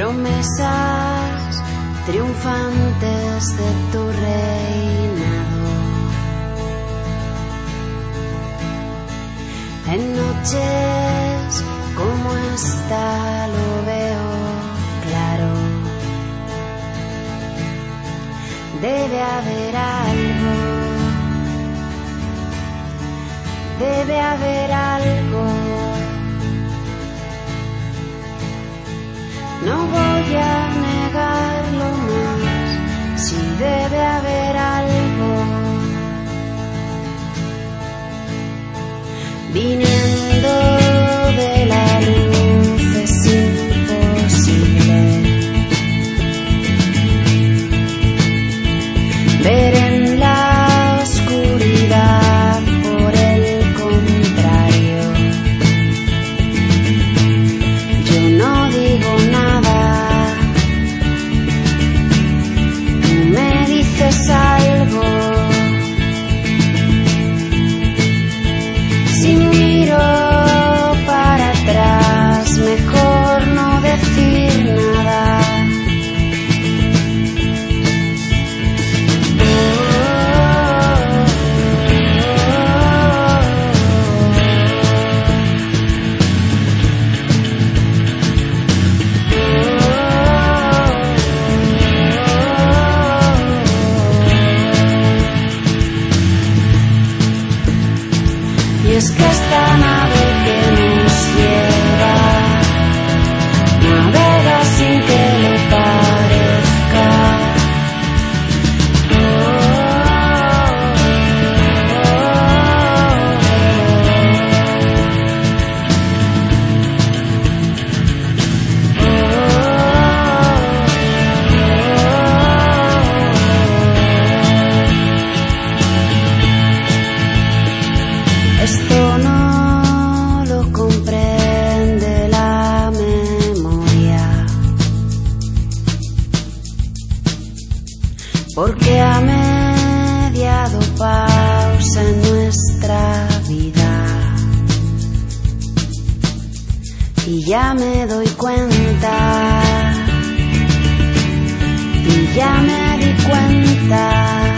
promesas triunfantes de tu reinado. En noches como esta lo veo claro. Debe haber algo, debe haber algo. No voy a negarlo más, si debe haber algo. Viniendo de la luz es imposible ver en la oscuridad, por el contrario. Yo no digo nada, tú me dices algo. Si miro para atrás, mejor no decir nada. Y es que esta nave que nos lleva navega sin que lo parezca. Esto no lo comprende la memoria, porque ha mediado pausa en nuestra vida. Y ya me doy cuenta, y ya me di cuenta.